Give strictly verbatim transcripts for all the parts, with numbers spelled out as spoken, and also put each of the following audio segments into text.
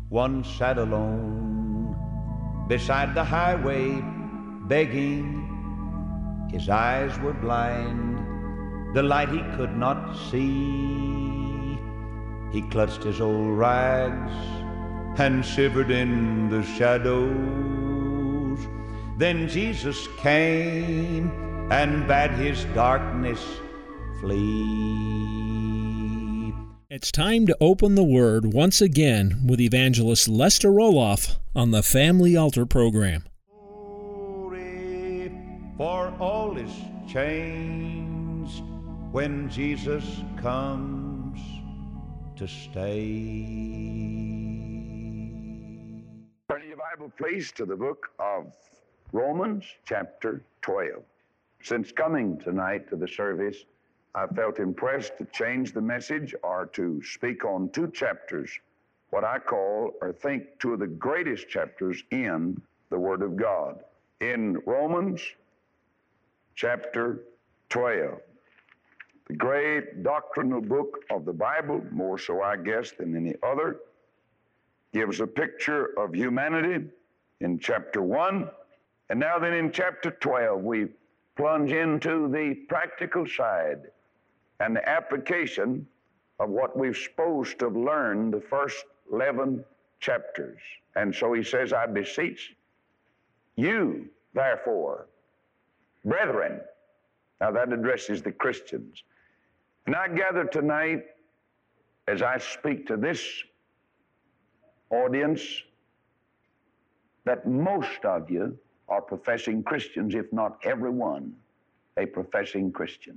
one sat alone beside the highway, begging. His eyes were blind, the light he could not see. He clutched his old rags and shivered in the shadows. Then Jesus came and bade his darkness flee. It's time to open the Word once again with Evangelist Lester Roloff on the Family Altar program. Glory, for all is changed when Jesus comes to stay. Turn your Bible, please, to the book of Romans, chapter twelve. Since coming tonight to the service, I felt impressed to change the message or to speak on two chapters, what I call or think two of the greatest chapters in the Word of God. In Romans chapter twelve, the great doctrinal book of the Bible, more so I guess than any other, gives a picture of humanity in chapter one. And now then in chapter twelve, we plunge into the practical side and the application of what we've supposed to have learned the first eleven chapters. And so he says, I beseech you, therefore, brethren. Now that addresses the Christians. And I gather tonight, as I speak to this audience, that most of you are professing Christians, if not everyone, a professing Christian.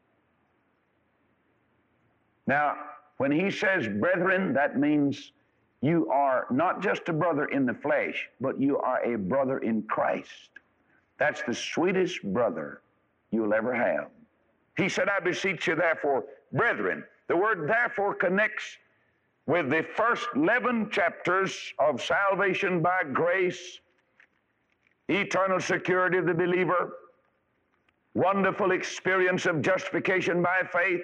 Now, when he says brethren, that means you are not just a brother in the flesh, but you are a brother in Christ. That's the sweetest brother you'll ever have. He said, I beseech you therefore, brethren. The word therefore connects with the first eleven chapters of salvation by grace, eternal security of the believer, wonderful experience of justification by faith,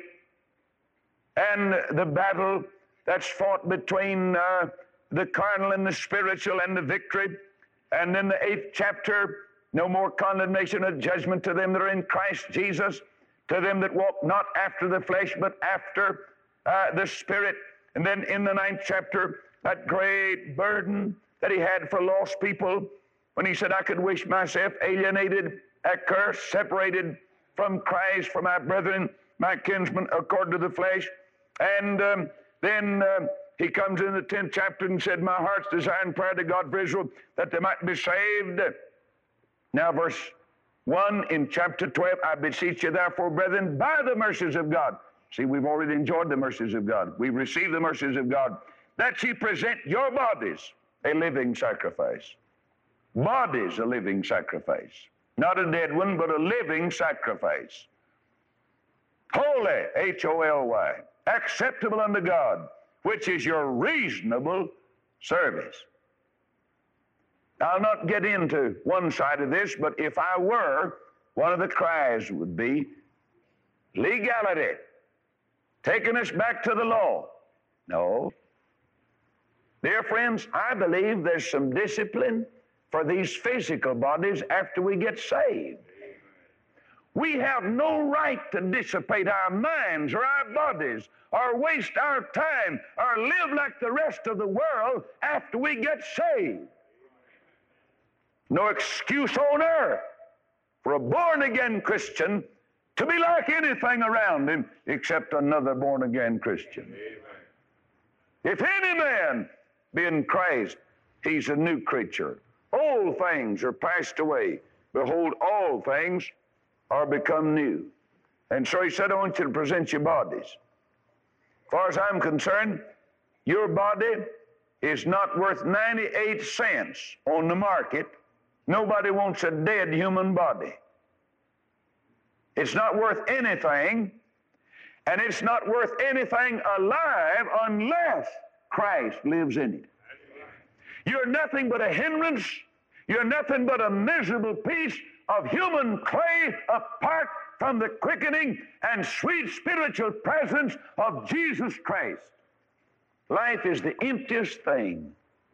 and the battle that's fought between uh, the carnal and the spiritual and the victory. And then the eighth chapter, no more condemnation or judgment to them that are in Christ Jesus, to them that walk not after the flesh, but after uh, the Spirit. And then in the ninth chapter, that great burden that he had for lost people, when he said, I could wish myself alienated, accursed, separated from Christ, from my brethren, my kinsmen, according to the flesh. And um, then uh, he comes in the tenth chapter and said, my heart's desire and prayer to God for Israel, that they might be saved. Now verse one in chapter twelve, I beseech you therefore, brethren, by the mercies of God. See, we've already enjoyed the mercies of God. We've received the mercies of God, that ye present your bodies a living sacrifice. Bodies a living sacrifice. Not a dead one, but a living sacrifice. Holy, H O L Y, acceptable unto God, which is your reasonable service. I'll not get into one side of this, but if I were, one of the cries would be legality, taking us back to the law. No. Dear friends, I believe there's some discipline for these physical bodies after we get saved. We have no right to dissipate our minds or our bodies or waste our time or live like the rest of the world after we get saved. No excuse on earth for a born-again Christian to be like anything around him except another born-again Christian. Amen. If any man be in Christ, he's a new creature. Old things are passed away. Behold, all things are become new. And so he said, I want you to present your bodies. As far as I'm concerned, your body is not worth ninety-eight cents on the market. Nobody wants a dead human body. It's not worth anything, and it's not worth anything alive unless Christ lives in it. You're nothing but a hindrance. You're nothing but a miserable piece of human clay apart from the quickening and sweet spiritual presence of Jesus Christ. Life is the emptiest thing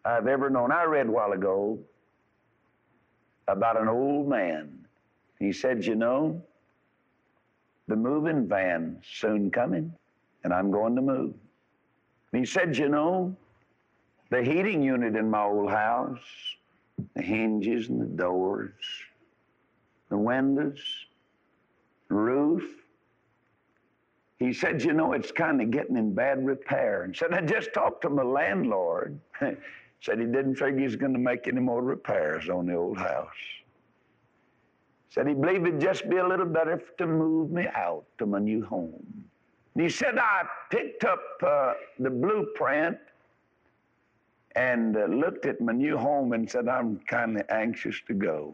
I've ever known. I read a while ago about an old man. He said, you know, the moving van's soon coming, and I'm going to move. And he said, you know, the heating unit in my old house, the hinges and the doors, the windows, the roof, he said, you know, it's kind of getting in bad repair. And said, I just talked to my landlord. Said he didn't figure he was going to make any more repairs on the old house. Said he believed it'd just be a little better to move me out to my new home. And he said, I picked up uh, the blueprint and uh, looked at my new home and said, I'm kind of anxious to go.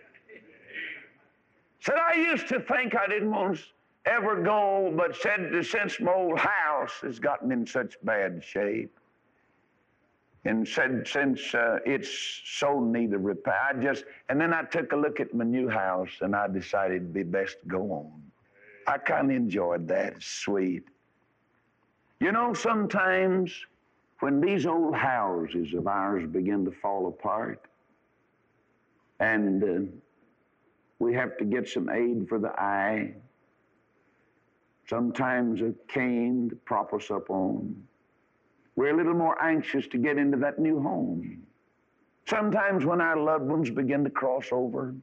Said, I used to think I didn't want to ever go, but said, since my old house has gotten in such bad shape, and said, since uh, it's so need of repair, I just, and then I took a look at my new house and I decided it'd be best to go on. I kind of enjoyed that. It's sweet. You know, sometimes when these old houses of ours begin to fall apart and uh, we have to get some aid for the eye, sometimes a cane to prop us up on, we're a little more anxious to get into that new home. Sometimes when our loved ones begin to cross over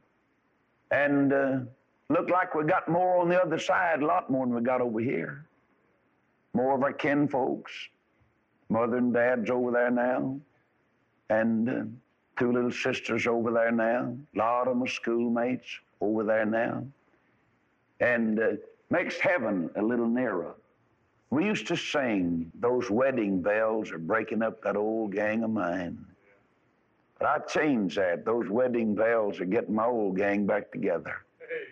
and uh, look like we got more on the other side, a lot more than we got over here. More of our kin folks, mother and dad's over there now, and uh, two little sisters over there now, a lot of my schoolmates over there now, and uh, makes heaven a little nearer. We used to sing, those wedding bells are breaking up that old gang of mine. But I changed that. Those wedding bells are getting my old gang back together.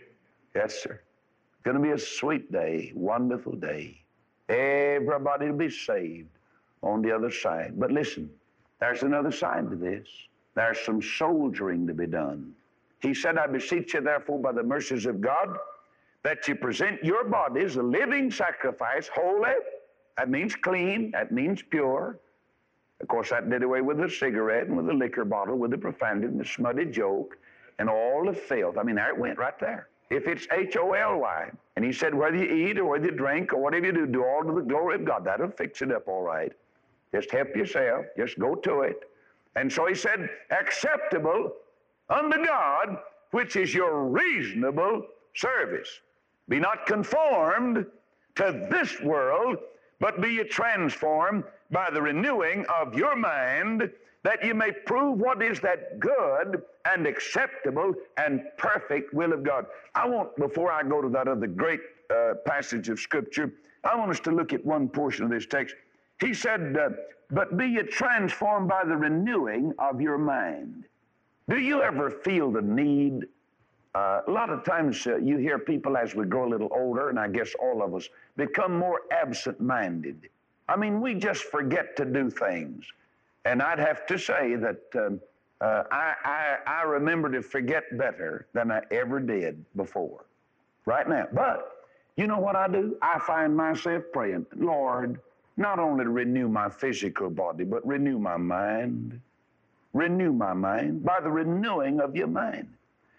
Yes, sir. It's going to be a sweet day, wonderful day. Everybody will be saved on the other side. But listen, there's another side to this. There's some soldiering to be done. He said, I beseech you, therefore, by the mercies of God, that you present your bodies a living sacrifice, holy, that means clean, that means pure. Of course, that did away with the cigarette and with the liquor bottle, with the profanity and the smutty joke and all the filth. I mean, there it went right there. If it's H O L Y, and he said, whether you eat or whether you drink or whatever you do, do all to the glory of God. That'll fix it up all right. Just help yourself. Just go to it. And so he said, acceptable unto God, which is your reasonable service. Be not conformed to this world, but be ye transformed by the renewing of your mind, that you may prove what is that good and acceptable and perfect will of God. I want, before I go to that other great uh, passage of Scripture, I want us to look at one portion of this text. He said, uh, but be ye transformed by the renewing of your mind. Do you ever feel the need? Uh, a lot of times uh, you hear people as we grow a little older, and I guess all of us, become more absent-minded. I mean, we just forget to do things. And I'd have to say that um, uh, I, I, I remember to forget better than I ever did before, right now. But you know what I do? I find myself praying, Lord, not only to renew my physical body, but renew my mind. Renew my mind by the renewing of your mind.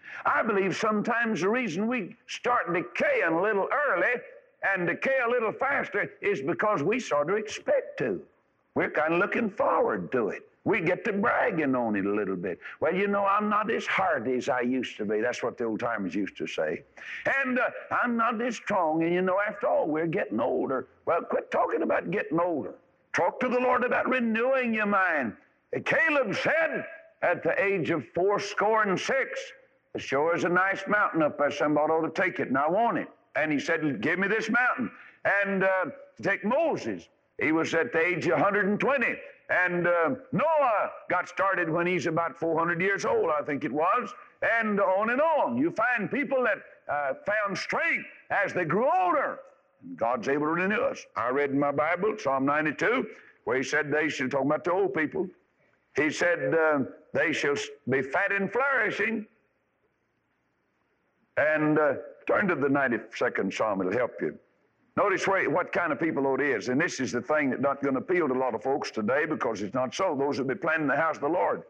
I believe sometimes the reason we start decaying a little early and decay a little faster is because we sort of expect to. We're kind of looking forward to it. We get to bragging on it a little bit. Well, you know, I'm not as hardy as I used to be. That's what the old timers used to say. And uh, I'm not as strong. And, you know, after all, we're getting older. Well, quit talking about getting older. Talk to the Lord about renewing your mind. And Caleb said at the age of four score and six, it sure is a nice mountain up there. Somebody ought to take it, and I want it. And he said, give me this mountain. And uh, take Moses. He was at the age of one hundred twenty. And uh, Noah got started when he's about four hundred years old, I think it was. And on and on. You find people that uh, found strength as they grew older. And God's able to renew us. I read in my Bible, Psalm ninety-two, where he said they should, talk about the old people. He said uh, they shall be fat and flourishing. And uh, turn to the ninety-second Psalm, it'll help you. Notice where, what kind of people it is. And this is the thing that's not going to appeal to a lot of folks today, because it's not so. Those will be planted in the house of the Lord.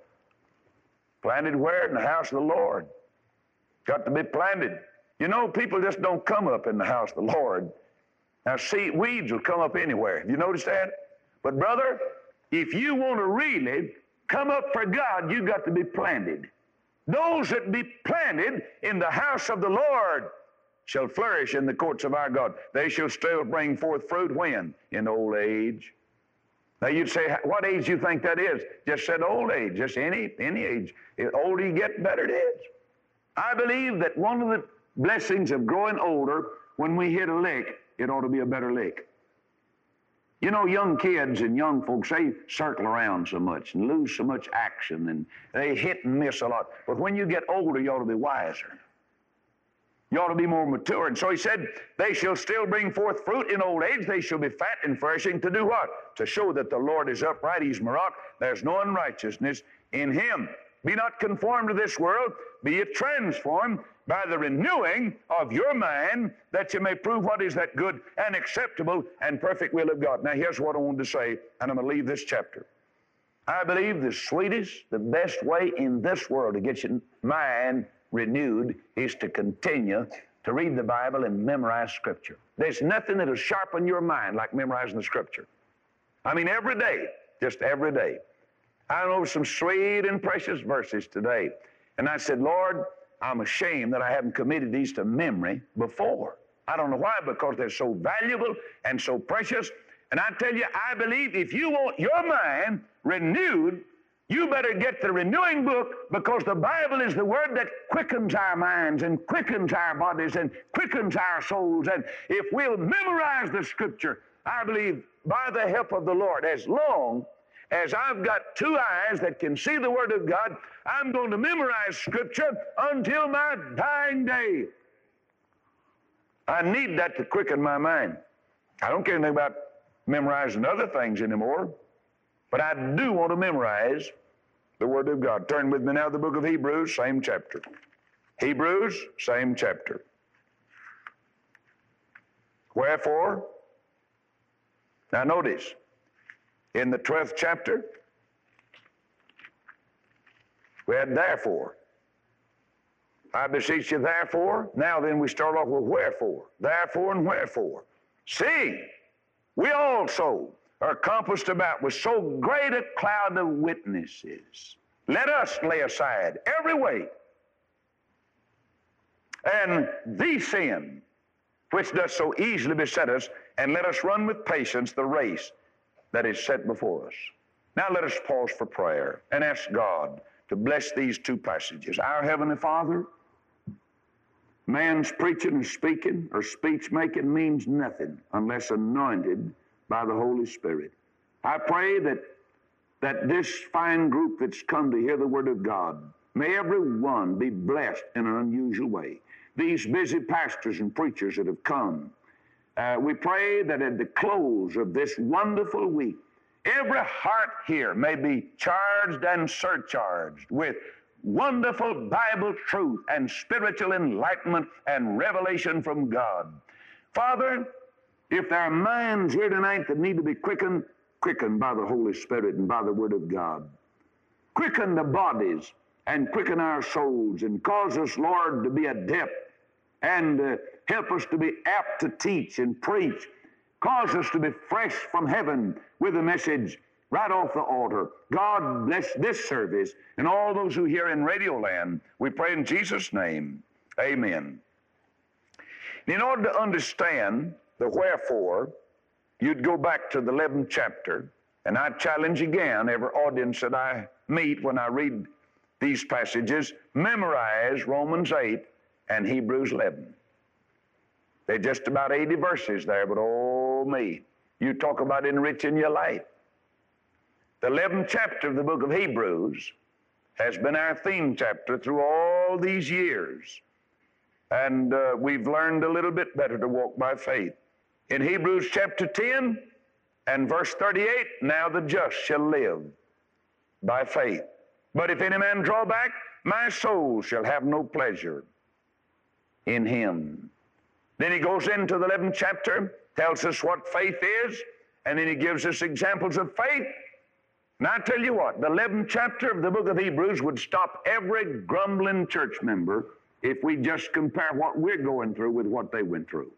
Planted where? In the house of the Lord. Got to be planted. You know, people just don't come up in the house of the Lord. Now, see, weeds will come up anywhere. You notice that? But, brother, if you want to really come up for God, you got to be planted. Those that be planted in the house of the Lord shall flourish in the courts of our God. They shall still bring forth fruit when? In old age. Now you'd say, what age do you think that is? Just said old age, just any, any age. The older you get, better it is. I believe that one of the blessings of growing older, when we hit a lick, it ought to be a better lick. You know, young kids and young folks, they circle around so much and lose so much action, and they hit and miss a lot. But when you get older, you ought to be wiser. You ought to be more mature. And so he said, they shall still bring forth fruit in old age. They shall be fat and flourishing. To do what? To show that the Lord is upright. He's my rock. There's no unrighteousness in him. Be not conformed to this world. Be ye transformed by the renewing of your mind, that you may prove what is that good and acceptable and perfect will of God. Now here's what I wanted to say, and I'm going to leave this chapter. I believe the sweetest, the best way in this world to get your mind renewed is to continue to read the Bible and memorize Scripture. There's nothing that'll sharpen your mind like memorizing the Scripture. I mean, every day, just every day. I know some sweet and precious verses today. And I said, Lord, I'm ashamed that I haven't committed these to memory before. I don't know why, because they're so valuable and so precious. And I tell you, I believe if you want your mind renewed, you better get the renewing book, because the Bible is the word that quickens our minds and quickens our bodies and quickens our souls. And if we'll memorize the Scripture, I believe by the help of the Lord, as long as I've got two eyes that can see the Word of God, I'm going to memorize Scripture until my dying day. I need that to quicken my mind. I don't care anything about memorizing other things anymore, but I do want to memorize the Word of God. Turn with me now to the book of Hebrews, same chapter. Hebrews, same chapter. Wherefore, now notice, in the twelfth chapter, we had therefore. I beseech you therefore. Now then we start off with wherefore. Therefore and wherefore. See, we also are compassed about with so great a cloud of witnesses. Let us lay aside every weight and the sin which does so easily beset us, and let us run with patience the race that is set before us. Now let us pause for prayer and ask God to bless these two passages. Our Heavenly Father, man's preaching and speaking or speech making means nothing unless anointed by the Holy Spirit. I pray that, that this fine group that's come to hear the Word of God, may every one be blessed in an unusual way. These busy pastors and preachers that have come, uh, we pray that at the close of this wonderful week, every heart here may be charged and surcharged with wonderful Bible truth and spiritual enlightenment and revelation from God. Father, if there are minds here tonight that need to be quickened, quickened by the Holy Spirit and by the Word of God. Quicken the bodies and quicken our souls, and cause us, Lord, to be adept, and uh, help us to be apt to teach and preach. Cause us to be fresh from heaven with a message right off the altar. God bless this service and all those who hear in Radio Land. We pray in Jesus' name. Amen. In order to understand the wherefore, you'd go back to the eleventh chapter, and I challenge again every audience that I meet when I read these passages, memorize Romans eight and Hebrews eleven. They're just about eighty verses there, but oh me, you talk about enriching your life. The eleventh chapter of the book of Hebrews has been our theme chapter through all these years. And uh, we've learned a little bit better to walk by faith. In Hebrews chapter ten and verse thirty-eight, now the just shall live by faith. But if any man draw back, my soul shall have no pleasure in him. Then he goes into the eleventh chapter tells us what faith is, and then he gives us examples of faith. And I tell you what, the eleventh chapter of the book of Hebrews would stop every grumbling church member if we just compare what we're going through with what they went through.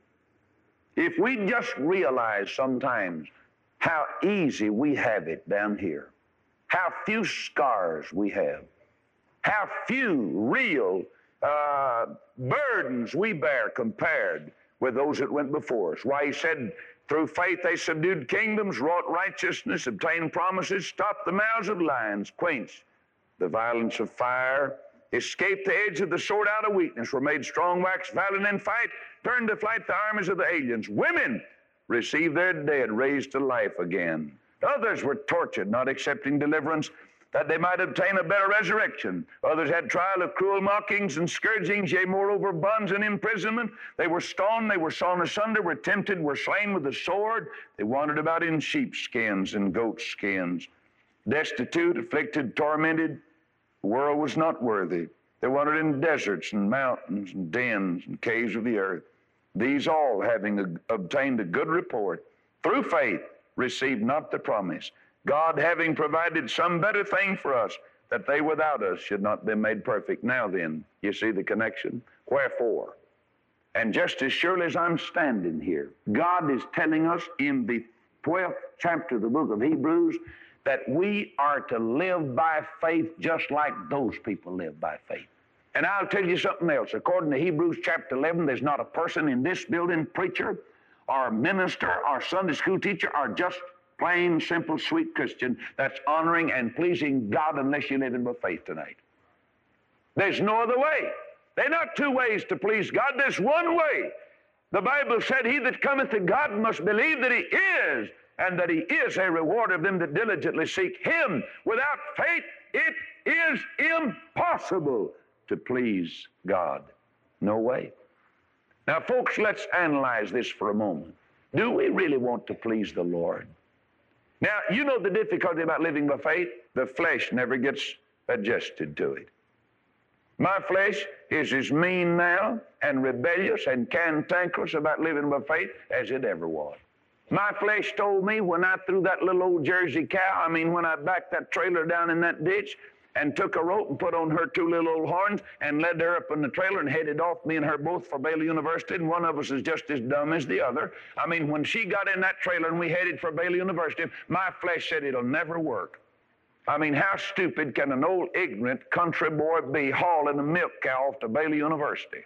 If we just realize sometimes how easy we have it down here, how few scars we have, how few real uh, burdens we bear compared with those that went before us. Why, he said, through faith they subdued kingdoms, wrought righteousness, obtained promises, stopped the mouths of lions, quenched the violence of fire, escaped the edge of the sword out of weakness, were made strong, waxed valiant in fight, turned to flight the armies of the aliens. Women received their dead, raised to life again. Others were tortured, not accepting deliverance, that they might obtain a better resurrection. Others had trial of cruel mockings and scourgings, yea, moreover, bonds and imprisonment. They were stoned, they were sawn asunder, were tempted, were slain with the sword. They wandered about in sheepskins and goat skins, destitute, afflicted, tormented. The world was not worthy. They wandered in deserts and mountains and dens and caves of the earth. These all, having a, obtained a good report, through faith, received not the promise, God having provided some better thing for us, that they without us should not be made perfect. Now then, you see the connection? Wherefore, and just as surely as I'm standing here, God is telling us in the twelfth chapter of the book of Hebrews that we are to live by faith just like those people live by faith. And I'll tell you something else. According to Hebrews chapter eleven, there's not a person in this building, preacher or minister or Sunday school teacher or just plain, simple, sweet Christian that's honoring and pleasing God unless you're living by faith tonight. There's no other way. There are not two ways to please God. There's one way. The Bible said, he that cometh to God must believe that he is, and that he is a rewarder of them that diligently seek him. Without faith, it is impossible to please God. No way. Now, folks, let's analyze this for a moment. Do we really want to please the Lord? Now, you know the difficulty about living by faith? The flesh never gets adjusted to it. My flesh is as mean now and rebellious and cantankerous about living by faith as it ever was. My flesh told me when I threw that little old Jersey cow, I mean, when I backed that trailer down in that ditch and took a rope and put on her two little old horns and led her up in the trailer and headed off, me and her both, for Baylor University, and one of us is just as dumb as the other. I mean, when she got in that trailer and we headed for Baylor University, my flesh said it'll never work. I mean, how stupid can an old ignorant country boy be hauling a milk cow off to Baylor University?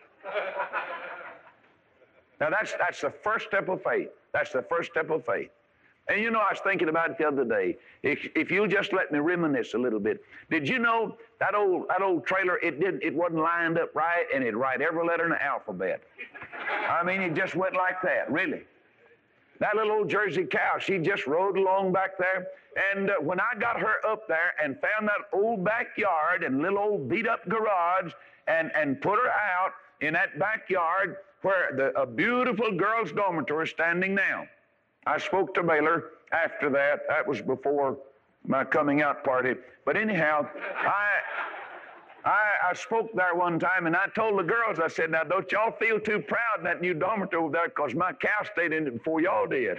Now, that's, that's the first step of faith. That's the first step of faith. And you know, I was thinking about it the other day. If, if you'll just let me reminisce a little bit. Did you know that old that old trailer, it didn't it wasn't lined up right, and it'd write every letter in the alphabet. I mean, it just went like that, really. That little old Jersey cow, she just rode along back there. And uh, when I got her up there and found that old backyard and little old beat-up garage and, and put her out in that backyard where the, a beautiful girls' dormitory is standing now. I spoke to Baylor after that. That was before my coming out party. But anyhow, I, I, I spoke there one time, and I told the girls, I said, now, don't y'all feel too proud in that new dormitory over there, because my cow stayed in it before y'all did.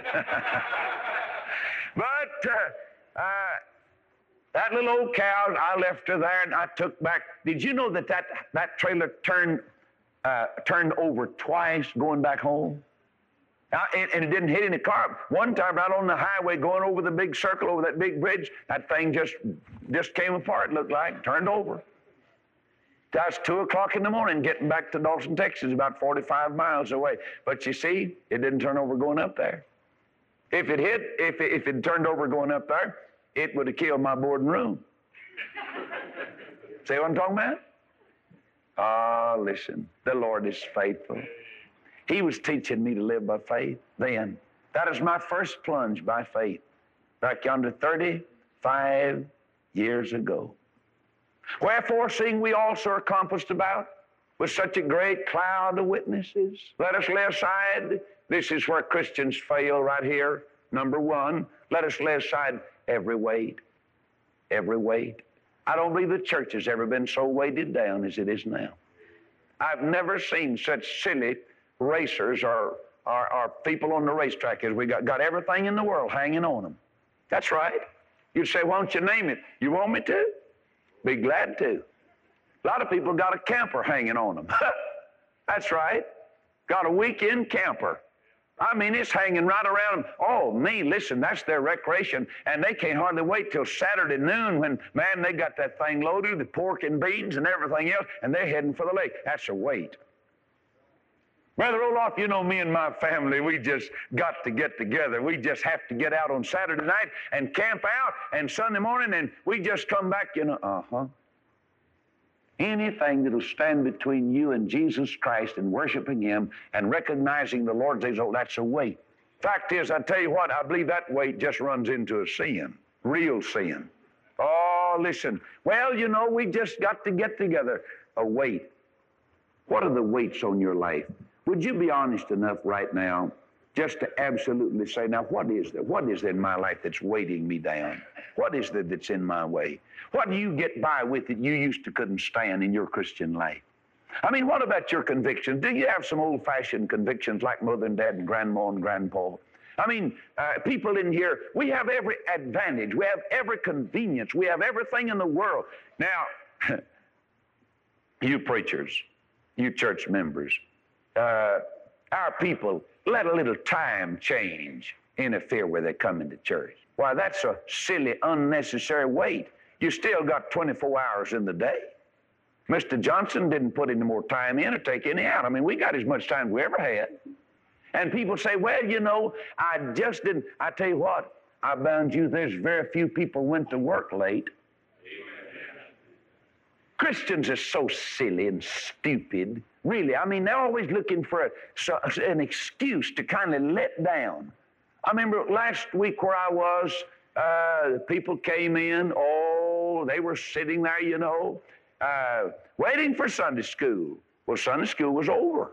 But uh, uh, that little old cow, I left her there, and I took back. Did you know that that, that trailer turned, uh, turned over twice going back home? Uh, and, and it didn't hit any car. One time right on the highway going over the big circle, over that big bridge, that thing just, just came apart, looked like, turned over. That's two o'clock in the morning getting back to Dawson, Texas, about forty-five miles away. But you see, it didn't turn over going up there. If it hit, if it, if it turned over going up there, it would have killed my boarding room. See what I'm talking about? Ah, oh, listen, the Lord is faithful. He was teaching me to live by faith then. That is my first plunge by faith, back yonder thirty-five years ago. Wherefore, seeing we also are compassed about with such a great cloud of witnesses, let us lay aside, this is where Christians fail right here, number one, let us lay aside every weight, every weight. I don't believe the church has ever been so weighted down as it is now. I've never seen such silly racers or, our, our people on the racetrack is. We got, got everything in the world hanging on them. That's right. You'd say, why don't you name it? You want me to? Be glad to. A lot of people got a camper hanging on them. That's right. Got a weekend camper. I mean, it's hanging right around them. Oh, me, listen, that's their recreation. And they can't hardly wait till Saturday noon when, man, they got that thing loaded, the pork and beans and everything else, and they're heading for the lake. That's a wait. Brother Roloff, you know me and my family, we just got to get together. We just have to get out on Saturday night and camp out, and Sunday morning, and we just come back, you know, uh-huh. Anything that'll stand between you and Jesus Christ and worshiping Him and recognizing the Lord, oh, that's a weight. Fact is, I tell you what, I believe that weight just runs into a sin, real sin. Oh, listen, well, you know, we just got to get together. A weight. What are the weights on your life? Would you be honest enough right now just to absolutely say, now, what is there? What is there in my life that's weighting me down? What is there that's in my way? What do you get by with that you used to couldn't stand in your Christian life? I mean, what about your convictions? Do you have some old-fashioned convictions like mother and dad and grandma and grandpa? I mean, uh, people in here, we have every advantage. We have every convenience. We have everything in the world. Now, you preachers, you church members, uh, our people, let a little time change interfere where they come into church. Why, that's a silly, unnecessary weight. You still got twenty-four hours in the day. Mister Johnson didn't put any more time in or take any out. I mean, we got as much time as we ever had. And people say, well, you know, I just didn't. I tell you what, I bound you, there's very few people went to work late. Christians are so silly and stupid, really. I mean, they're always looking for a, so, an excuse to kind of let down. I remember last week where I was, uh, people came in, oh, they were sitting there, you know, uh, waiting for Sunday school. Well, Sunday school was over.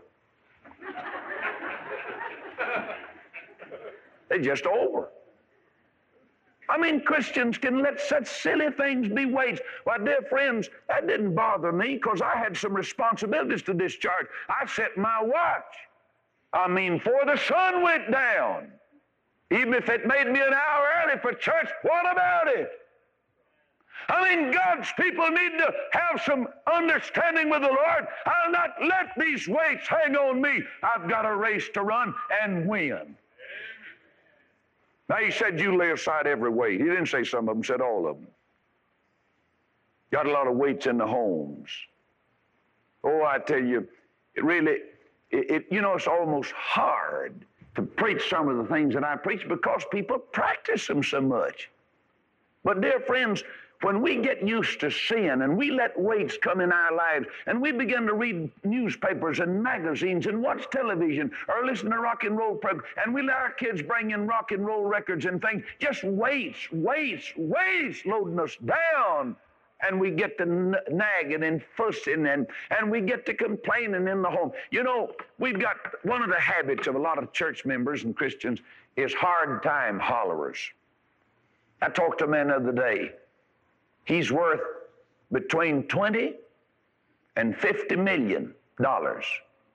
They're just over. I mean, Christians can let such silly things be weights. Well, dear friends, that didn't bother me because I had some responsibilities to discharge. I set my watch. I mean, before the sun went down, even if it made me an hour early for church, what about it? I mean, God's people need to have some understanding with the Lord. I'll not let these weights hang on me. I've got a race to run and win. Now, He said you lay aside every weight. He didn't say some of them, He said all of them. Got a lot of weights in the homes. Oh, I tell you, it really, it, it you know, it's almost hard to preach some of the things that I preach because people practice them so much. But dear friends, when we get used to sin and we let weights come in our lives and we begin to read newspapers and magazines and watch television or listen to rock and roll programs and we let our kids bring in rock and roll records and things, just weights, weights, weights loading us down. And we get to nagging and fussing and, and we get to complaining in the home. You know, we've got one of the habits of a lot of church members and Christians is hard time hollerers. I talked to a man the other day. He's worth between twenty and fifty million dollars.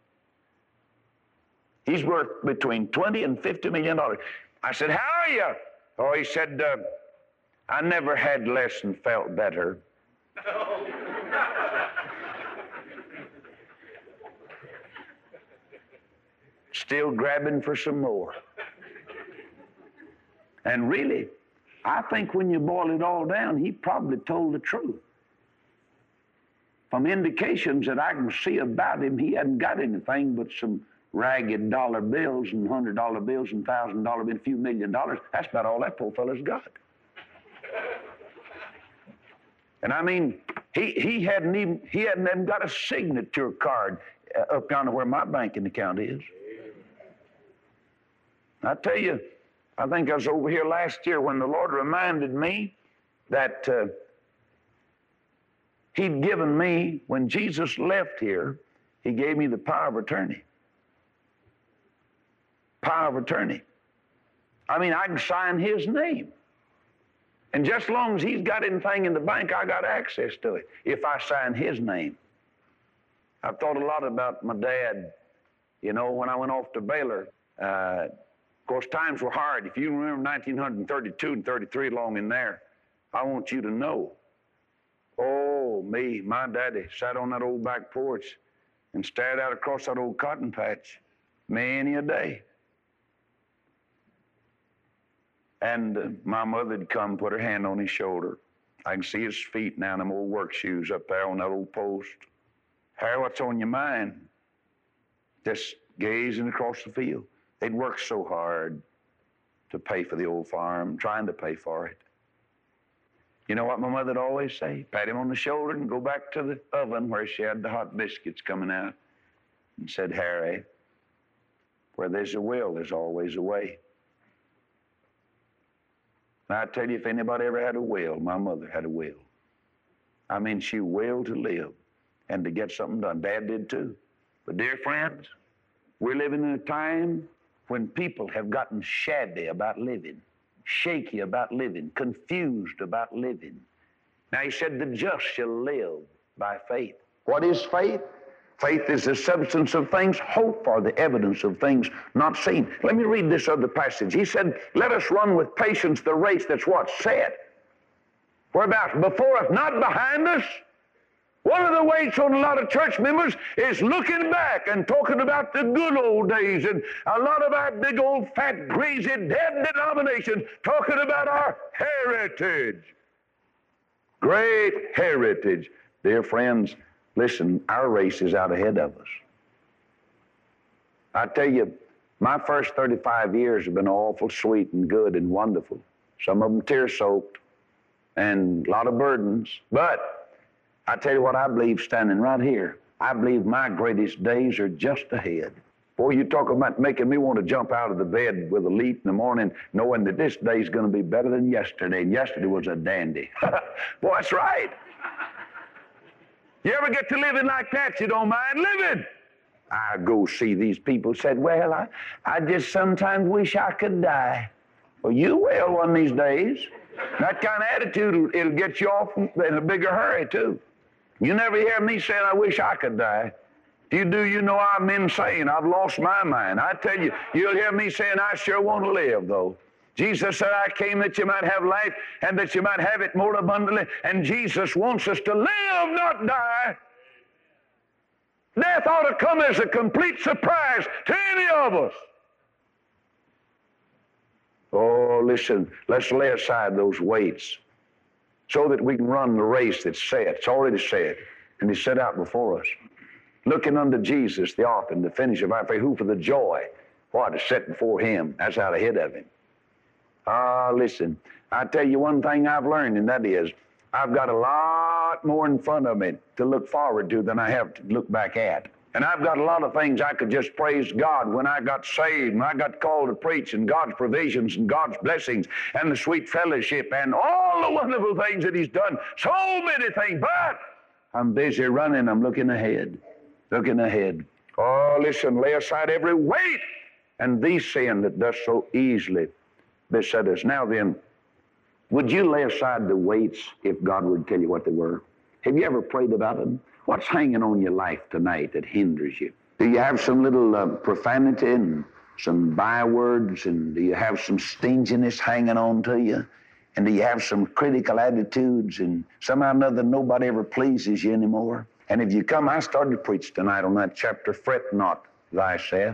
He's worth between twenty and fifty million dollars. I said, how are you? Oh, he said, uh, I never had less and felt better. Still grabbing for some more. And really, I think when you boil it all down, he probably told the truth. From indications that I can see about him, he hadn't got anything but some ragged dollar bills and hundred dollar bills and thousand dollar bills, a few million dollars. That's about all that poor fella's got. And I mean, he he hadn't even he hadn't even got a signature card uh, up yonder where my banking account is. I tell you, I think I was over here last year when the Lord reminded me that uh, He'd given me, when Jesus left here, He gave me the power of attorney. Power of attorney. I mean, I can sign His name. And just as long as He's got anything in the bank, I got access to it if I sign His name. I've thought a lot about my dad. You know, when I went off to Baylor, Uh, of course, times were hard. If you remember nineteen thirty-two and thirty-three along in there, I want you to know, oh, me, my daddy sat on that old back porch and stared out across that old cotton patch many a day. And uh, my mother'd come put her hand on his shoulder. I can see his feet now in them old work shoes up there on that old post. Harry, what's on your mind? Just gazing across the field. They'd worked so hard to pay for the old farm, trying to pay for it. You know what my mother'd always say? Pat him on the shoulder and go back to the oven where she had the hot biscuits coming out and said, Harry, where there's a will, there's always a way. And I tell you, if anybody ever had a will, my mother had a will. I mean, she willed to live and to get something done. Dad did too. But dear friends, we're living in a time when people have gotten shabby about living, shaky about living, confused about living. Now he said, the just shall live by faith. What is faith? Faith is the substance of things hoped for, the evidence of things not seen. Let me read this other passage. He said, let us run with patience the race that's what? Set. Whereabouts? Before us, not behind us. One of the weights on a lot of church members is looking back and talking about the good old days, and a lot of our big old fat greasy dead denominations talking about our heritage. Great heritage. Dear friends, listen, our race is out ahead of us. I tell you, my first thirty-five years have been awful sweet and good and wonderful. Some of them tear-soaked and a lot of burdens. But I tell you what I believe standing right here. I believe my greatest days are just ahead. Boy, you talk about making me want to jump out of the bed with a leap in the morning knowing that this day's going to be better than yesterday, and yesterday was a dandy. Boy, that's right. You ever get to living like that, you don't mind living? I go see these people said, well, I, I just sometimes wish I could die. Well, you will one of these days. That kind of attitude, it'll get you off in a bigger hurry, too. You never hear me saying, I wish I could die. If you do, you know I'm insane. I've lost my mind. I tell you, you'll hear me saying, I sure want to live, though. Jesus said, I came that you might have life and that you might have it more abundantly. And Jesus wants us to live, not die. Death ought to come as a complete surprise to any of us. Oh, listen, let's lay aside those weights so that we can run the race that's set. It's already set, and it's set out before us. Looking unto Jesus, the author and the finisher of our faith, who for the joy, what, is set before him, that's out ahead of him. Ah, listen, I tell you one thing I've learned, and that is, I've got a lot more in front of me to look forward to than I have to look back at. And I've got a lot of things I could just praise God when I got saved, when I got called to preach, and God's provisions and God's blessings and the sweet fellowship and all the wonderful things that he's done. So many things, but I'm busy running. I'm looking ahead, looking ahead. Oh, listen, lay aside every weight and the sin that does so easily beset us. Now then, would you lay aside the weights if God would tell you what they were? Have you ever prayed about them? What's hanging on your life tonight that hinders you? Do you have some little uh, profanity and some bywords, and do you have some stinginess hanging on to you? And do you have some critical attitudes, and somehow or another nobody ever pleases you anymore? And if you come, I started to preach tonight on that chapter, Fret Not Thyself.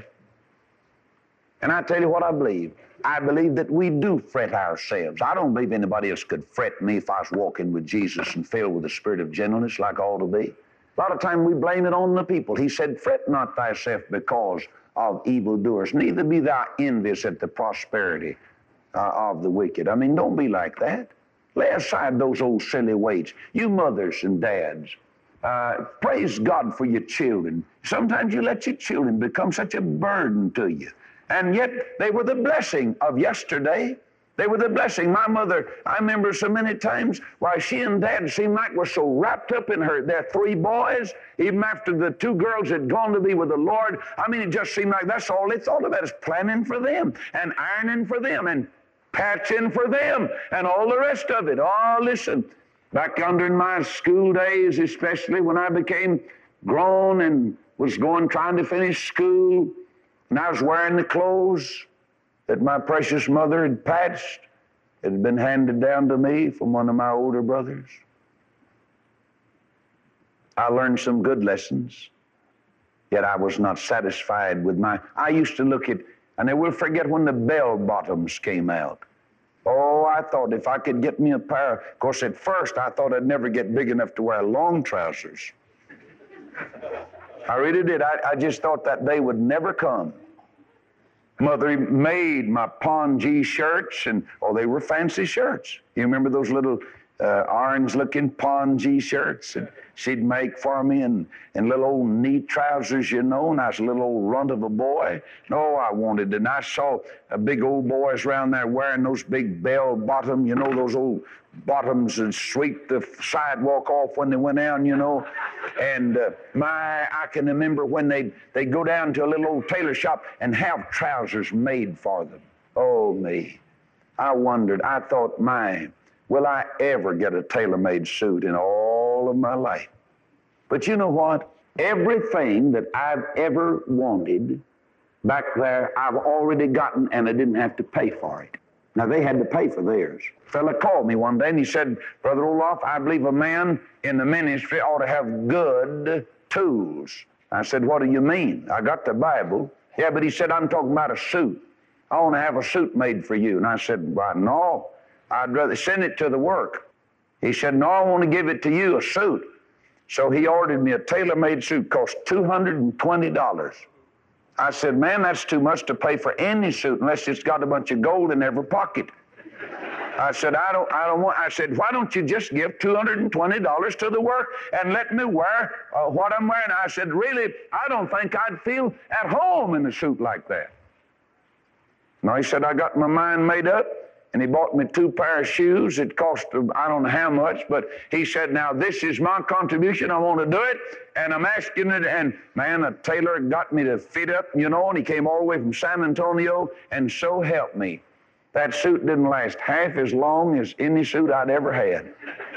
And I tell you what I believe. I believe that we do fret ourselves. I don't believe anybody else could fret me if I was walking with Jesus and filled with the spirit of gentleness like I ought to be. A lot of time we blame it on the people. He said, fret not thyself because of evildoers, neither be thou envious at the prosperity uh, of the wicked. I mean, don't be like that. Lay aside those old silly weights. You mothers and dads, uh, praise God for your children. Sometimes you let your children become such a burden to you. And yet they were the blessing of yesterday. They were the blessing. My mother, I remember so many times why she and Dad seemed like were so wrapped up in her, their three boys, even after the two girls had gone to be with the Lord. I mean, it just seemed like that's all they thought about is planning for them and ironing for them and patching for them and all the rest of it. Oh, listen, back under in my school days, especially when I became grown and was going, trying to finish school, And I was wearing the clothes that my precious mother had patched. It had been handed down to me from one of my older brothers. I learned some good lessons, yet I was not satisfied with my... I used to look at, and I will forget when the bell bottoms came out. Oh, I thought if I could get me a pair, of course at first I thought I'd never get big enough to wear long trousers. I really did. I, I just thought that day would never come. Mother made my pongee shirts, and oh, they were fancy shirts. You remember those little uh, orange-looking pongee shirts? And she'd make for me, and, and little old knee trousers, you know, and I was a little old runt of a boy. Oh, I wanted it. And I saw uh, big old boys around there wearing those big bell-bottom, you know, those old bottoms that sweep the sidewalk off when they went down, you know. And uh, my, I can remember when they'd, they'd go down to a little old tailor shop and have trousers made for them. Oh, me. I wondered, I thought, my, will I ever get a tailor-made suit in all of my life? But you know what? Everything that I've ever wanted back there, I've already gotten, and I didn't have to pay for it. Now, they had to pay for theirs. A fella called me one day, and he said, Brother Olaf, I believe a man in the ministry ought to have good tools. I said, what do you mean? I got the Bible. Yeah, but he said, I'm talking about a suit. I want to have a suit made for you. And I said, well, no, I'd rather send it to the work. He said, no, I want to give it to you, a suit. So he ordered me a tailor-made suit, cost two hundred twenty dollars. I said, man, that's too much to pay for any suit unless it's got a bunch of gold in every pocket. I said, I don't, I don't want, I said, why don't you just give two hundred twenty dollars to the work and let me wear uh, what I'm wearing? I said, really, I don't think I'd feel at home in a suit like that. No, he said, I got my mind made up, and he bought me two pair of shoes. It cost, I don't know how much, but he said, now this is my contribution. I want to do it, and I'm asking it. And man, a tailor got me to fit up, you know, and he came all the way from San Antonio, and so helped me. That suit didn't last half as long as any suit I'd ever had.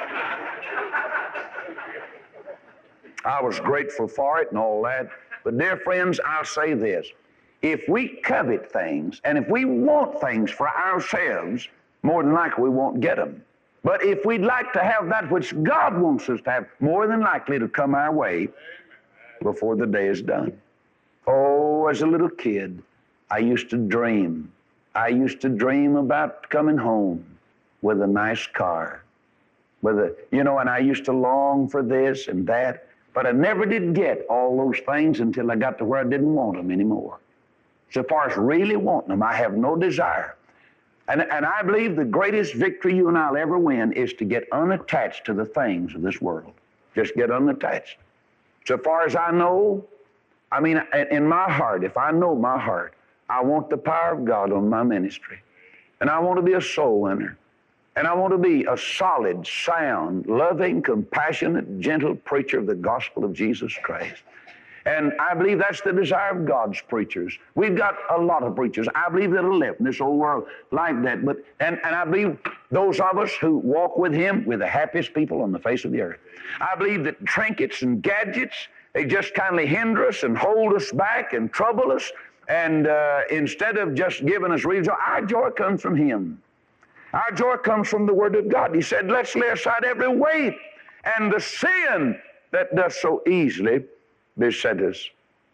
I was grateful for it and all that. But dear friends, I'll say this. If we covet things, and if we want things for ourselves, more than likely we won't get them. But if we'd like to have that which God wants us to have, more than likely it'll come our way before the day is done. Oh, as a little kid, I used to dream. I used to dream about coming home with a nice car, with a, you know, and I used to long for this and that, but I never did get all those things until I got to where I didn't want them anymore. So far as really wanting them, I have no desire. And, and I believe the greatest victory you and I'll ever win is to get unattached to the things of this world. Just get unattached. So far as I know, I mean, in my heart, if I know my heart, I want the power of God on my ministry. And I want to be a soul winner. And I want to be a solid, sound, loving, compassionate, gentle preacher of the gospel of Jesus Christ. And I believe that's the desire of God's preachers. We've got a lot of preachers. I believe that'll live in this old world like that. But and, and I believe those of us who walk with Him, we're the happiest people on the face of the earth. I believe that trinkets and gadgets, they just kindly hinder us and hold us back and trouble us. And uh, instead of just giving us real joy, our joy comes from Him. Our joy comes from the Word of God. He said, let's lay aside every weight and the sin that does so easily beset us.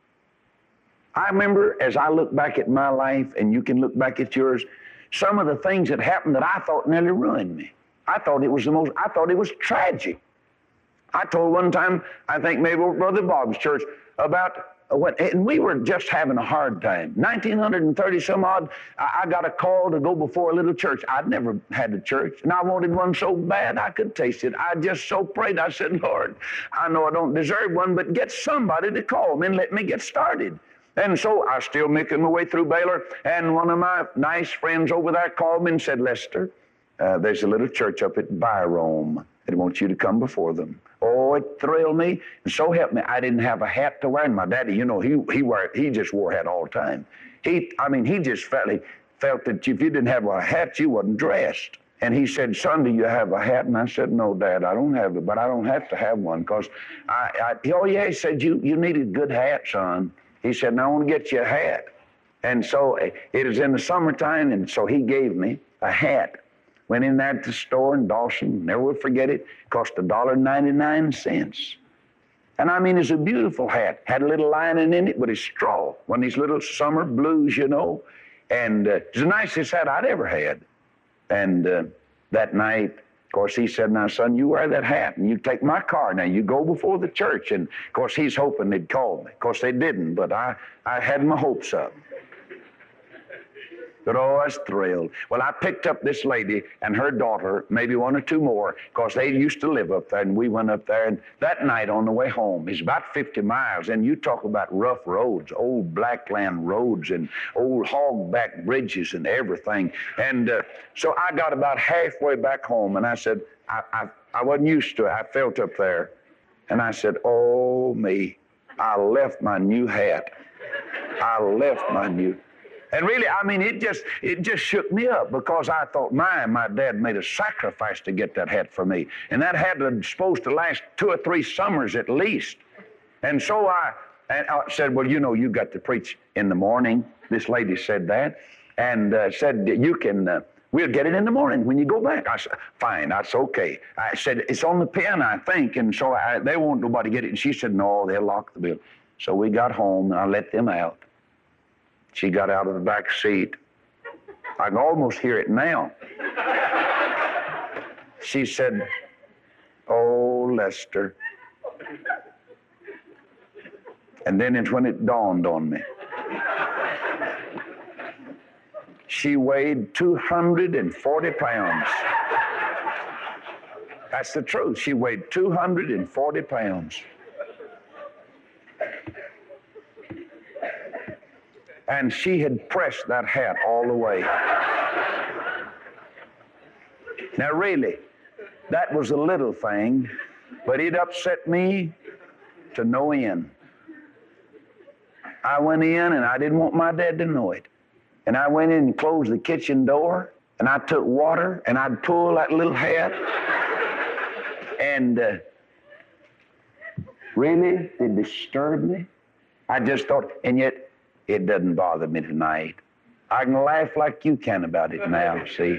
I remember as I look back at my life, and you can look back at yours, some of the things that happened that I thought nearly ruined me. I thought it was the most, I thought it was tragic. I told one time, I think maybe Brother Bob's church, about when, and we were just having a hard time. nineteen thirty some odd, I, I got a call to go before a little church. I'd never had a church, and I wanted one so bad I could taste it. I just so prayed. I said, Lord, I know I don't deserve one, but get somebody to call me and let me get started. And so I was still making my way through Baylor, and one of my nice friends over there called me and said, Lester, uh, there's a little church up at Byrome. They want you to come before them. Oh, it thrilled me, and so helped me. I didn't have a hat to wear, and my daddy, you know, he he wore he just wore a hat all the time. He, I mean, he just felt he felt that if you didn't have a hat, you wasn't dressed. And he said, son, do you have a hat? And I said, no, Dad, I don't have it, but I don't have to have one, because I, I, oh, yeah, he said, you, you need a good hat, son. He said, now I want to get you a hat. And so it was in the summertime, and so he gave me a hat. Went in there at the store in Dawson, never will forget it, cost a dollar ninety-nine cents. And I mean, it's a beautiful hat. Had a little lining in it, but it's straw. One of these little summer blues, you know. And uh, it's the nicest hat I'd ever had. And uh, that night, of course, he said, now, son, you wear that hat and you take my car. Now, you go before the church. And, of course, he's hoping they'd call me. Of course, they didn't, but I, I had my hopes up. But oh, I was thrilled. Well, I picked up this lady and her daughter, maybe one or two more, because they used to live up there, and we went up there. And that night on the way home, it's about fifty miles, and you talk about rough roads, old blackland roads and old hogback bridges and everything. And uh, so I got about halfway back home, and I said, I, I, I wasn't used to it. I felt up there, and I said, oh, me, I left my new hat. I left my new And really, I mean, it just it just shook me up, because I thought, my, my dad made a sacrifice to get that hat for me. And that hat was supposed to last two or three summers at least. And so I, and I said, well, you know, you got to preach in the morning. This lady said that, and uh, said, you can, uh, we'll get it in the morning when you go back. I said, fine, that's okay. I said, it's on the pen, I think, and so I, they won't nobody get it. And she said, no, they'll lock the building. So we got home, and I let them out. She got out of the back seat. I can almost hear it now. She said, oh, Lester. And then it's when it dawned on me. She weighed two hundred forty pounds. That's the truth. She weighed two hundred forty pounds. And she had pressed that hat all the way. Now, really, that was a little thing, but it upset me to no end. I went in, and I didn't want my dad to know it. And I went in and closed the kitchen door, and I took water, and I'd pull that little hat. And uh, really, it disturbed me. I just thought, and yet, it doesn't bother me tonight. I can laugh like you can about it now, see?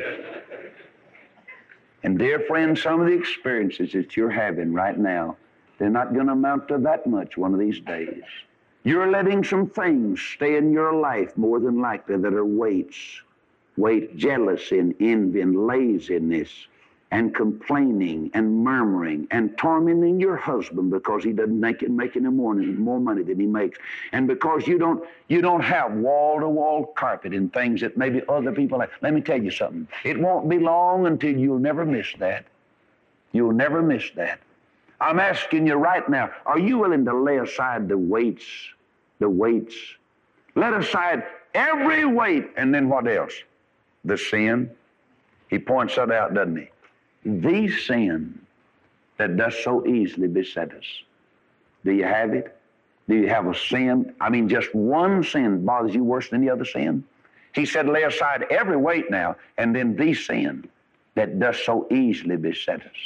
And dear friends, some of the experiences that you're having right now, they're not going to amount to that much one of these days. You're letting some things stay in your life more than likely that are weights. Weight, jealousy and envy and laziness and complaining and murmuring and tormenting your husband because he doesn't make it make any more, more money than he makes, and because you don't you don't have wall-to-wall carpet and things that maybe other people have. Let me tell you something. It won't be long until you'll never miss that. You'll never miss that. I'm asking you right now, are you willing to lay aside the weights, the weights? Let aside every weight, and then what else? The sin. He points that out, doesn't he? The sin that does so easily beset us. Do you have it? Do you have a sin? I mean, just one sin bothers you worse than the other sin? He said, lay aside every weight now, and then the sin that does so easily beset us.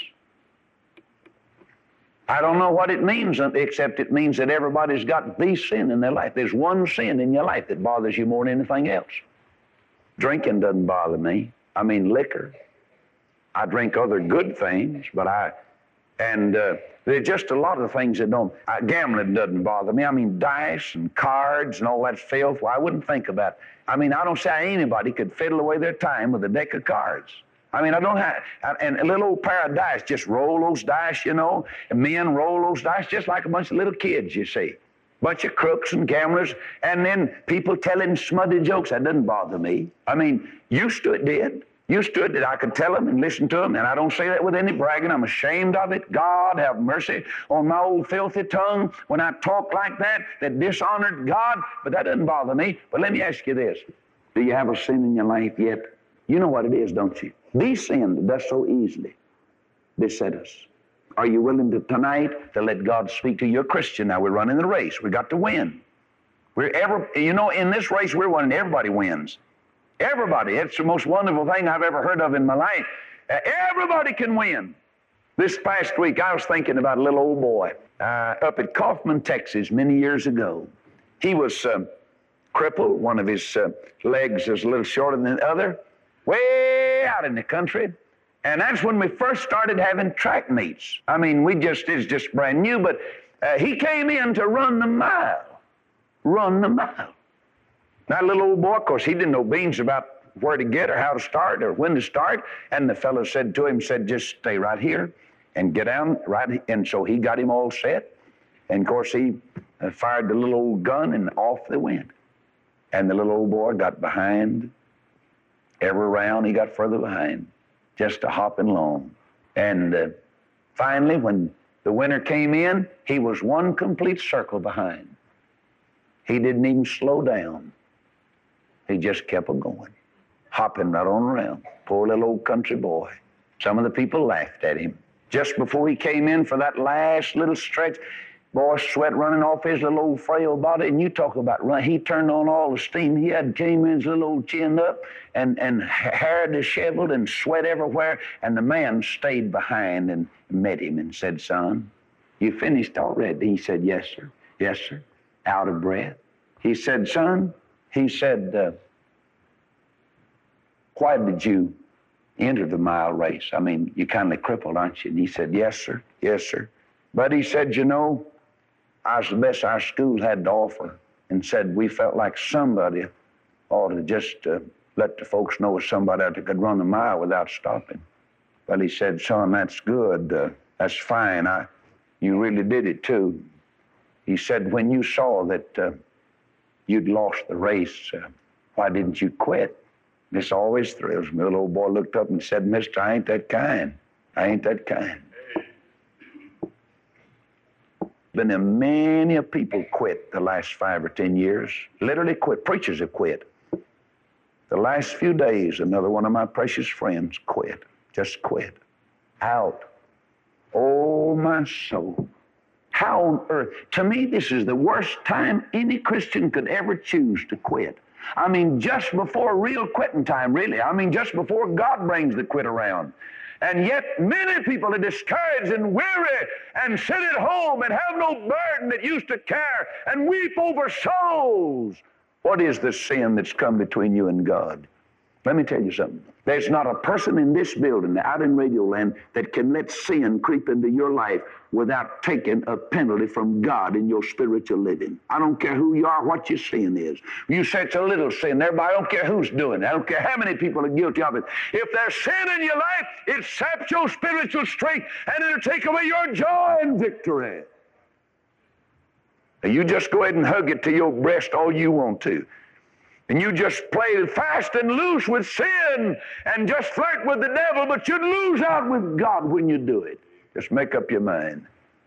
I don't know what it means, except it means that everybody's got the sin in their life. There's one sin in your life that bothers you more than anything else. Drinking doesn't bother me. I mean, liquor. I drink other good things, but I, and uh, there's just a lot of things that don't, I, gambling doesn't bother me. I mean, dice and cards and all that filth, well, I wouldn't think about it. I mean, I don't say anybody could fiddle away their time with a deck of cards. I mean, I don't have, and a little old pair of dice, just roll those dice, you know, and men roll those dice just like a bunch of little kids, you see. Bunch of crooks and gamblers, and then people telling smutty jokes. That doesn't bother me. I mean, used to it did. Used to it that I could tell them and listen to them, and I don't say that with any bragging. I'm ashamed of it. God have mercy on my old filthy tongue when I talk like that, that dishonored God, but that doesn't bother me. But let me ask you this. Do you have a sin in your life yet? You know what it is, don't you? The sin that does so easily beset us. Are you willing to tonight to let God speak to you? You're a Christian now. We're running the race. We got to win. We're ever, you know, in this race we're running, everybody wins. Everybody. It's the most wonderful thing I've ever heard of in my life. Uh, everybody can win. This past week, I was thinking about a little old boy uh, up at Kaufman, Texas, many years ago. He was uh, crippled. One of his uh, legs is a little shorter than the other, way out in the country. And that's when we first started having track meets. I mean, we just, it's just brand new, but uh, he came in to run the mile, run the mile. That little old boy, of course, he didn't know beans about where to get or how to start or when to start. And the fellow said to him, said, just stay right here and get down right. And so he got him all set. And of course, he uh, fired the little old gun and off they went. And the little old boy got behind. Every round he got further behind, just a hopping along. And uh, finally, when the winner came in, he was one complete circle behind. He didn't even slow down. He just kept on going, hopping right on around. Poor little old country boy. Some of the people laughed at him. Just before he came in for that last little stretch, boy, sweat running off his little old frail body, and you talk about run. He turned on all the steam he had, came in his little old chin up, and, and hair disheveled and sweat everywhere, and the man stayed behind and met him and said, son, you finished already? He said, yes, sir. Yes, sir. Out of breath. He said, son, he said, uh, why did you enter the mile race? I mean, you're kind of crippled, aren't you? And he said, yes, sir. Yes, sir. But he said, you know, I was the best our school had to offer, and said we felt like somebody ought to just uh, let the folks know somebody out there could run a mile without stopping. Well, he said, son, that's good. Uh, that's fine. I, you really did it, too. He said, when you saw that uh, you'd lost the race, uh, why didn't you quit? This always thrills me. The little old boy looked up and said, mister, I ain't that kind. I ain't that kind. Been there many a people quit the last five or ten years. Literally quit. Preachers have quit. The last few days, another one of my precious friends quit. Just quit. Out. Oh, my soul. How on earth? To me, this is the worst time any Christian could ever choose to quit. I mean, just before real quitting time, really. I mean, just before God brings the quit around. And yet many people are discouraged and weary and sit at home and have no burden that used to care and weep over souls. What is the sin that's come between you and God? Let me tell you something. There's not a person in this building, out in Radio Land, that can let sin creep into your life without taking a penalty from God in your spiritual living. I don't care who you are, what your sin is. You say it's a little sin. Everybody, I don't care who's doing it. I don't care how many people are guilty of it. If there's sin in your life, it saps your spiritual strength, and it'll take away your joy and victory. Now, you just go ahead and hug it to your breast all you want to. And you just play fast and loose with sin and just flirt with the devil, but you'd lose out with God when you do it. Just make up your mind.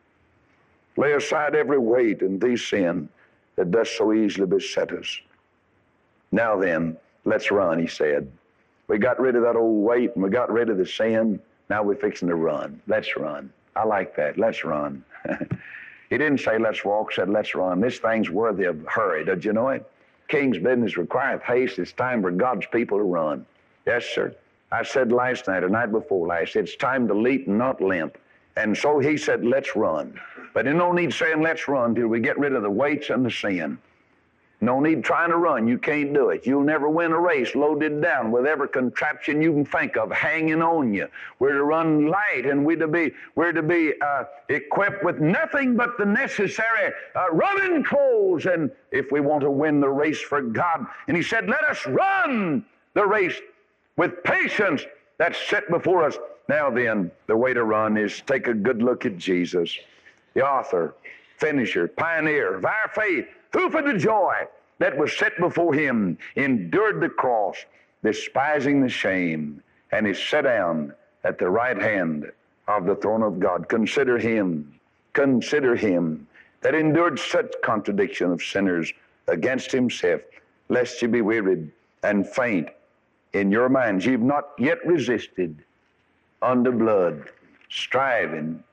Lay aside every weight and the sin that does so easily beset us. Now then, let's run, he said. We got rid of that old weight and we got rid of the sin. Now we're fixing to run. Let's run. I like that. Let's run. He didn't say let's walk, said let's run. This thing's worthy of hurry. Did you know it? King's business requireth haste. It's time for God's people to run. Yes, sir. I said last night or night before last, it's time to leap and not limp. And so he said, let's run. But there's no need saying let's run till we get rid of the weights and the sin. No need trying to run. You can't do it. You'll never win a race loaded down with every contraption you can think of hanging on you. We're to run light, and we're to be, we're to be uh, equipped with nothing but the necessary uh, running clothes, and if we want to win the race for God. And he said, let us run the race with patience that's set before us. Now then, the way to run is take a good look at Jesus, the author, finisher, pioneer of our faith, who for the joy that was set before him endured the cross, despising the shame, and is set down at the right hand of the throne of God. Consider him, consider him that endured such contradiction of sinners against himself, lest ye be wearied and faint in your minds. You've not yet resisted under blood, striving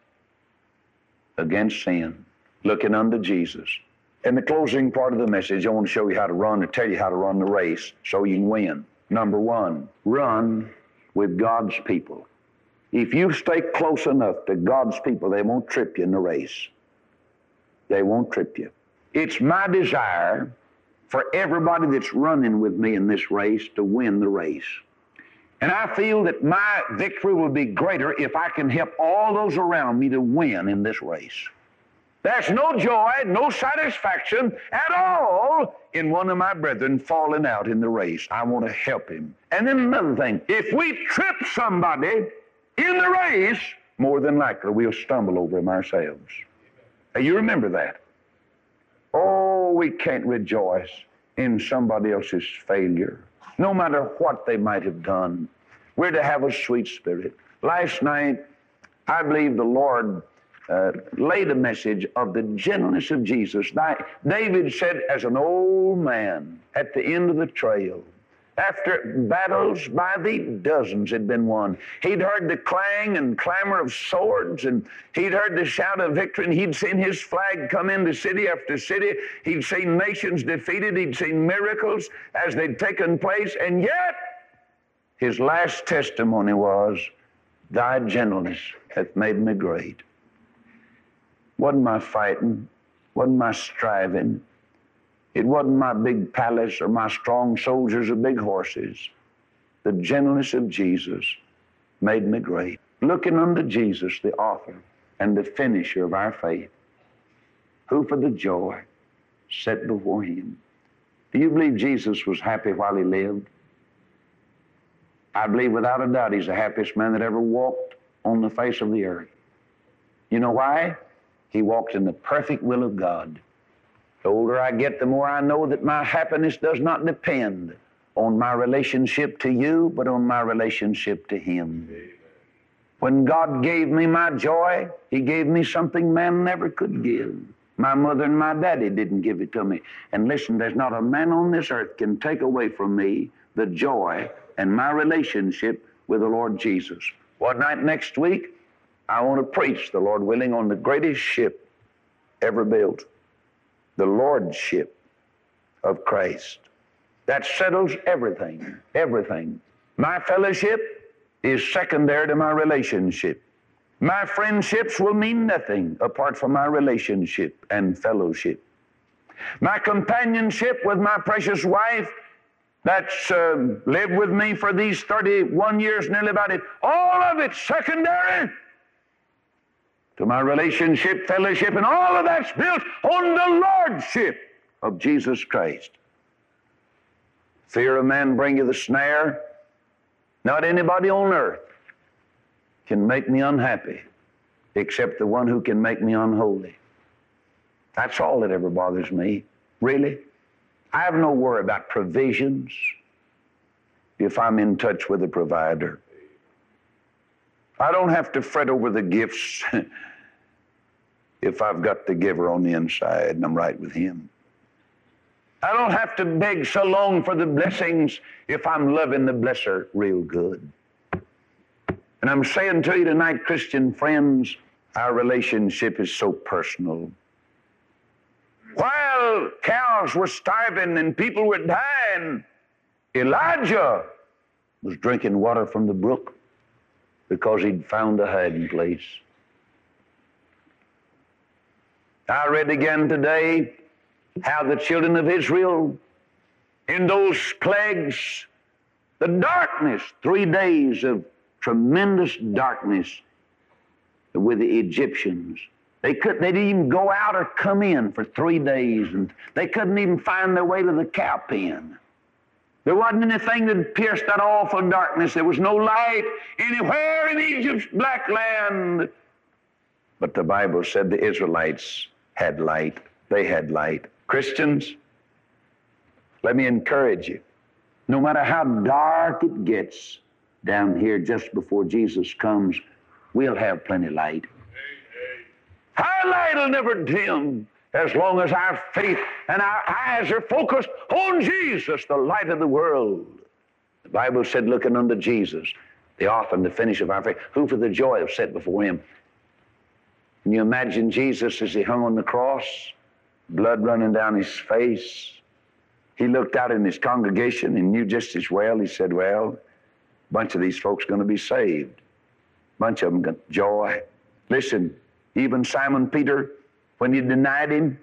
against sin, looking unto Jesus. In the closing part of the message, I want to show you how to run, or tell you how to run the race so you can win. Number one, run with God's people. If you stay close enough to God's people, they won't trip you in the race. They won't trip you. It's my desire for everybody that's running with me in this race to win the race. And I feel that my victory will be greater if I can help all those around me to win in this race. There's no joy, no satisfaction at all in one of my brethren falling out in the race. I want to help him. And then another thing, if we trip somebody in the race, more than likely we'll stumble over him ourselves. Now, you remember that. Oh, we can't rejoice in somebody else's failure, no matter what they might have done. We're to have a sweet spirit. Last night, I believe the Lord uh, laid a message of the gentleness of Jesus. David said, as an old man at the end of the trail, after battles by the dozens had been won, he'd heard the clang and clamor of swords, and he'd heard the shout of victory, and he'd seen his flag come into city after city. He'd seen nations defeated. He'd seen miracles as they'd taken place, and yet his last testimony was, thy gentleness hath made me great. Wasn't my fighting, wasn't my striving. It wasn't my big palace or my strong soldiers or big horses. The gentleness of Jesus made me great. Looking unto Jesus, the author and the finisher of our faith, who for the joy set before him. Do you believe Jesus was happy while he lived? I believe without a doubt he's the happiest man that ever walked on the face of the earth. You know why? He walked in the perfect will of God. The older I get, the more I know that my happiness does not depend on my relationship to you, but on my relationship to him. Amen. When God gave me my joy, he gave me something man never could give. My mother and my daddy didn't give it to me. And listen, there's not a man on this earth can take away from me the joy and my relationship with the Lord Jesus. What night next week? I want to preach, the Lord willing, on the greatest ship ever built. The Lordship of Christ. That settles everything, everything. My fellowship is secondary to my relationship. My friendships will mean nothing apart from my relationship and fellowship. My companionship with my precious wife that's uh, lived with me for these thirty-one years, nearly about it, all of it's secondary to my relationship, fellowship, and all of that's built on the Lordship of Jesus Christ. Fear of man bring you the snare. Not anybody on earth can make me unhappy except the one who can make me unholy. That's all that ever bothers me, really. I have no worry about provisions if I'm in touch with the provider. I don't have to fret over the gifts if I've got the giver on the inside and I'm right with him. I don't have to beg so long for the blessings if I'm loving the blesser real good. And I'm saying to you tonight, Christian friends, our relationship is so personal. While cows were starving and people were dying, Elijah was drinking water from the brook because he'd found a hiding place. I read again today how the children of Israel, in those plagues, the darkness, three days of tremendous darkness with the Egyptians. They couldn't, they didn't even go out or come in for three days, and they couldn't even find their way to the cow pen. There wasn't anything that pierced that awful darkness. There was no light anywhere in Egypt's black land. But the Bible said the Israelites had light. They had light. Christians, let me encourage you. No matter how dark it gets down here just before Jesus comes, we'll have plenty of light. Our light will never dim as long as our faith and our eyes are focused on Jesus, the light of the world. The Bible said, looking unto Jesus, the author and the finisher of our faith, who for the joy of set before him. Can you imagine Jesus as he hung on the cross, blood running down his face? He looked out in his congregation and knew just as well. He said, well, a bunch of these folks are going to be saved. A bunch of them got joy. Listen, even Simon Peter, when he denied him,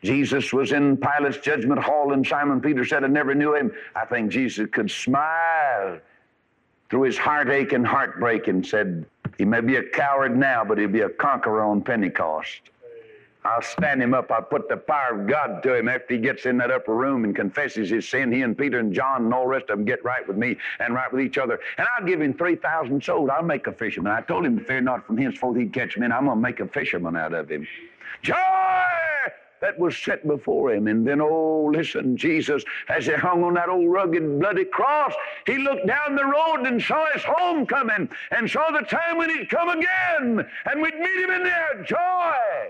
Jesus was in Pilate's judgment hall, and Simon Peter said, I never knew him. I think Jesus could smile through his heartache and heartbreak and said, he may be a coward now, but he'll be a conqueror on Pentecost. I'll stand him up. I'll put the fire of God to him after he gets in that upper room and confesses his sin. He and Peter and John and all the rest of them get right with me and right with each other. And I'll give him three thousand souls. I'll make a fisherman. I told him to fear not, from henceforth he'd catch men. I'm going to make a fisherman out of him. Joy! That was set before him. And then, oh, listen, Jesus, as he hung on that old rugged, bloody cross, he looked down the road and saw his home coming and saw the time when he'd come again and we'd meet him in there. Joy!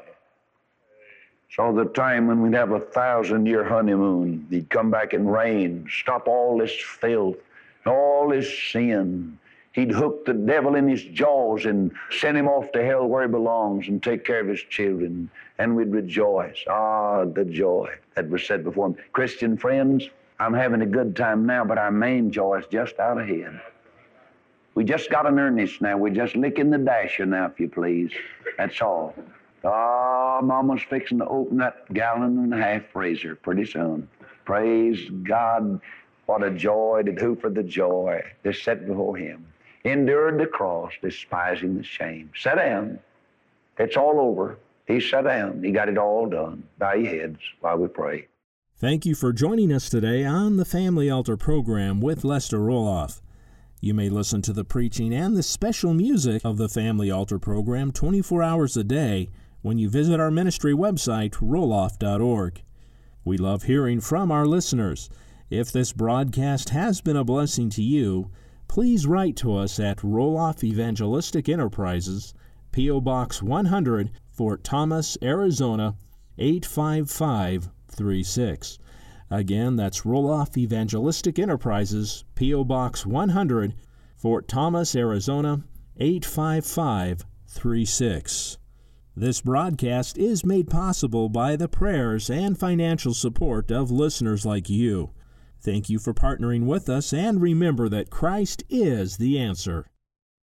Saw the time when we'd have a thousand-year honeymoon. He'd come back and reign, stop all this filth, all this sin. He'd hook the devil in his jaws and send him off to hell where he belongs and take care of his children. And we'd rejoice. Ah, the joy that was set before him. Christian friends, I'm having a good time now, but our main joy is just out ahead. We just got an earnest now. We're just licking the dasher now, if you please. That's all. Ah, Mama's fixing to open that gallon and a half freezer pretty soon. Praise God. What a joy did who for the joy that's set before him. Endured the cross, despising the shame. Sit down. It's all over. He sat down. He got it all done. Bow your heads while we pray. Thank you for joining us today on the Family Altar program with Lester Roloff. You may listen to the preaching and the special music of the Family Altar program twenty-four hours a day when you visit our ministry website, roloff dot org. We love hearing from our listeners. If this broadcast has been a blessing to you, please write to us at Roloff Evangelistic Enterprises, P O. Box one hundred, Fort Thomas, Arizona, eight five five three six. Again, that's Roloff Evangelistic Enterprises, P O. Box one hundred, Fort Thomas, Arizona, eight five five three six. This broadcast is made possible by the prayers and financial support of listeners like you. Thank you for partnering with us, and remember that Christ is the answer.